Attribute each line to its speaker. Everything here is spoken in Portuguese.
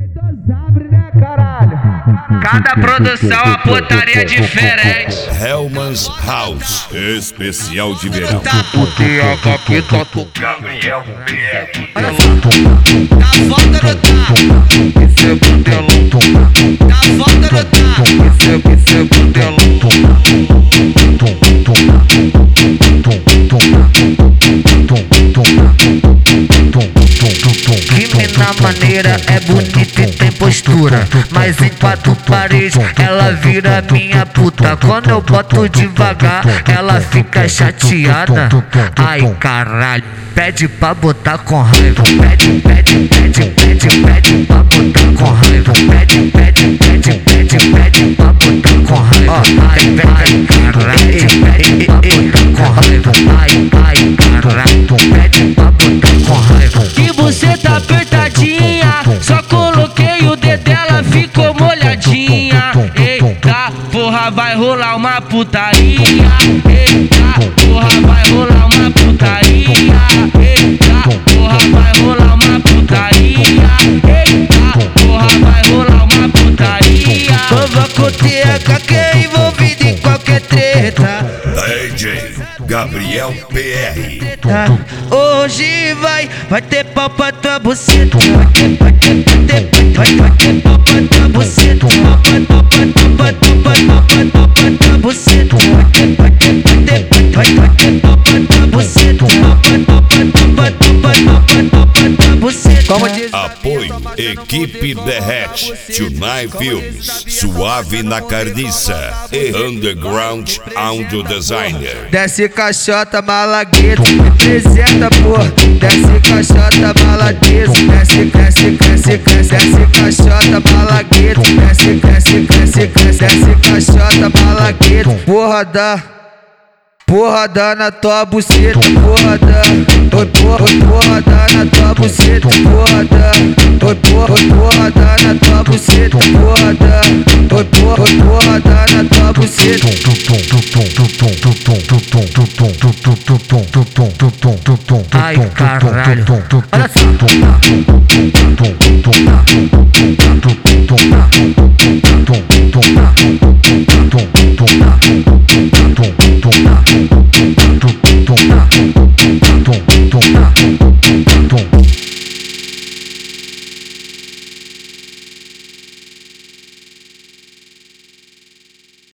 Speaker 1: Sabe, né, caralho?
Speaker 2: Cada produção a putaria diferente.
Speaker 3: Hellman's House, especial de verão.
Speaker 2: O TH que tá tocando.
Speaker 1: Olha só. Tá foda no tá.
Speaker 2: Isso é butelão.
Speaker 1: Tá foda no tá.
Speaker 2: Isso é butelão. Que mina maneira, é bonita e tem postura, mas em quatro paredes ela vira minha puta. Quando eu boto devagar, ela fica chateada. Ai caralho, pede pra botar com raiva. Pede pra botar com raiva. Pede pra botar com raiva. Ai caralho, pede pra botar com raiva. Ai caralho, pede pra botar com raiva.
Speaker 4: E você tá apertadinha, só coloquei o dedo dela, ficou molhadinha. Eita, porra, vai rolar uma putaria. Eita, porra, vai rolar uma putaria. Eita, porra, vai rolar uma putaria. Eita, porra, vai rolar uma putaria.
Speaker 1: Tava com o TH que é envolvido em qualquer treta.
Speaker 3: DJ Gabriel PR.
Speaker 1: Hoje vai ter pau pra tua buceta. Vai ter pau pra tua buceta. Pau pra tua buceta. Vai ter pau pra tua buceta. Como diz
Speaker 3: Apoio Equipe Derrete, Tonight Filmes, Suave na Carniça e Underground Audio Designer.
Speaker 1: desce caixota malagueta, representa porra. Desce caixota malagueta, desce caixota malagueta, desce caixota malagueta. Porra dá na tua buceta, porra dá. Oi, porra dá na tua buceta, porra dá. Oi, porra dá na tua buceta, porra dá. Oi, porra dá na tua buceta.
Speaker 2: Ai caralho, olha só.